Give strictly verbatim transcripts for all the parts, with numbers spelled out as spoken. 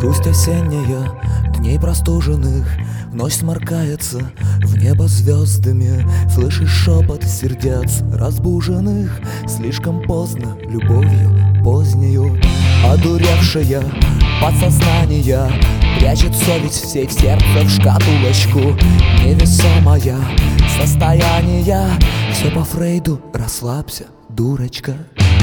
Грусть осенняя, дней простуженных, ночь сморкается в небо звездами. Слышишь шепот сердец разбуженных, слишком поздно любовью позднею. Одуревшая подсознание прячет совесть всей в сердце в шкатулочку. Невесомое состояние, все по Фрейду, расслабься, дурочка.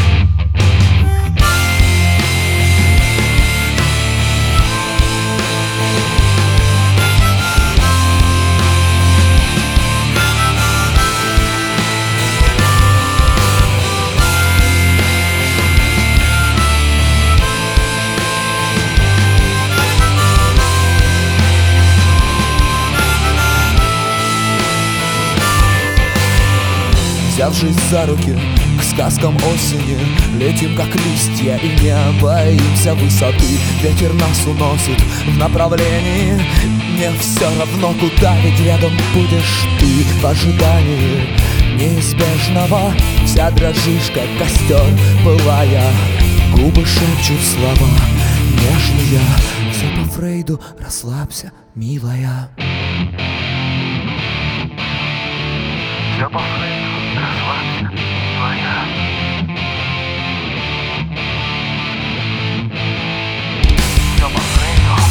Взявшись за руки к сказкам осени, летим как листья и не боимся высоты. Ветер нас уносит в направлении, мне все равно куда, ведь рядом будешь ты. В ожидании неизбежного вся дрожишь, как костер пылая. Губы шепчут слова нежные, все по Фрейду, расслабься, милая. Все по Фрейду, расслабься, милая. Все по Фрейду.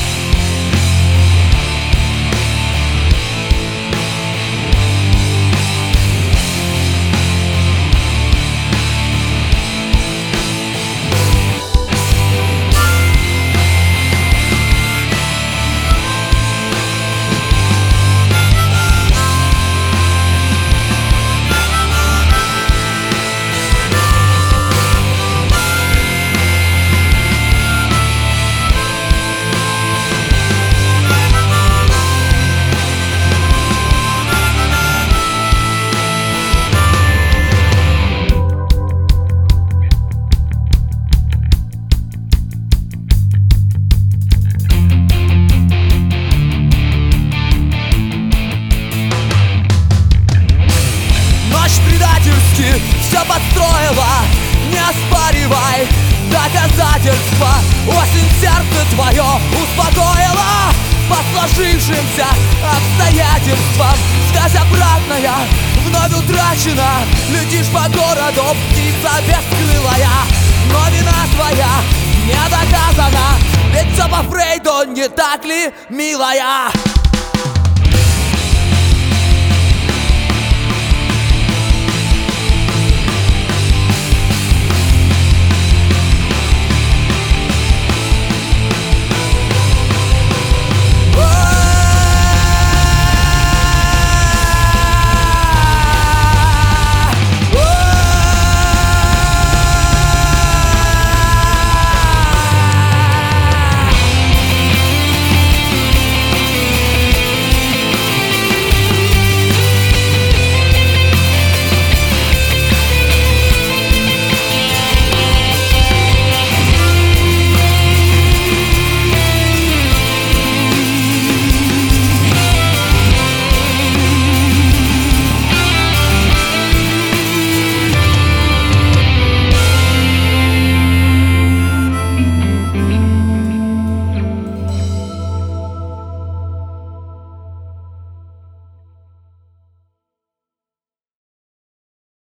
Все подстроила, не оспаривай доказательства. Осень сердце твое успокоила по сложившимся обстоятельствам. Связь обратная вновь утрачена, летишь по городу, птица бескрылая. Но вина твоя не доказана, ведь все по Фрейду, не так ли, милая?